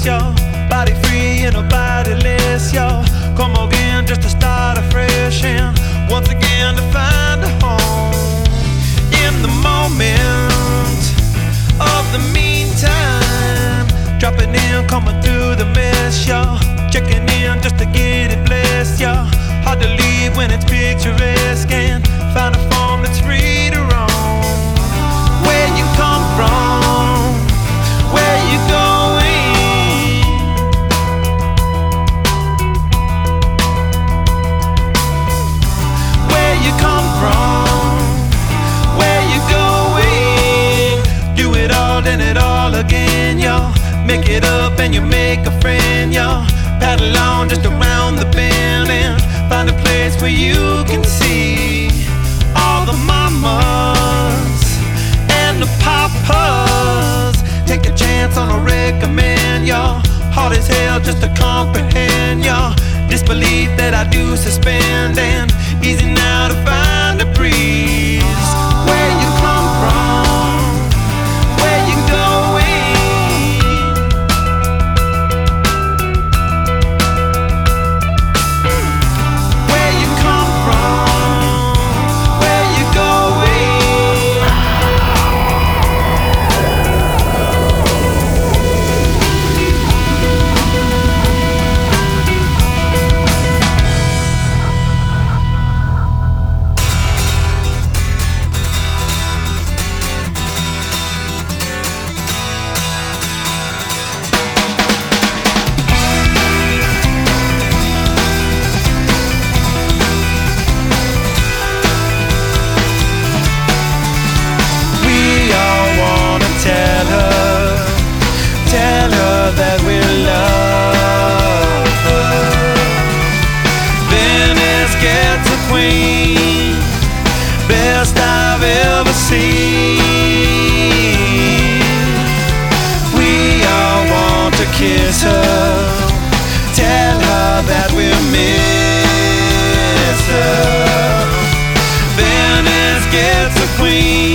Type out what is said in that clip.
y'all. Body free and a body less, y'all. Come again just to start afresh and once again to find a home in the moment of the meantime. Dropping in, coming through the mess, y'all. Checking in just to get it blessed, y'all. Hard to leave when it's picturesque and find a form that's free to roam. Where you come from, where you going? Where you come from, where you going? Do it all and it all again, y'all. Make it up and you make a friend, y'all. Paddle on just around the bend and find a place where you can see all the mamas and the papas. Take a chance on a recommend, y'all. Hard as hell just to comprehend, y'all. Disbelief that I do suspend and easy now to find a breeze. Where you come from, where you going? That we love her. Venice gets a queen, best I've ever seen. We all want to kiss her, tell her that we miss her. Venice gets a queen.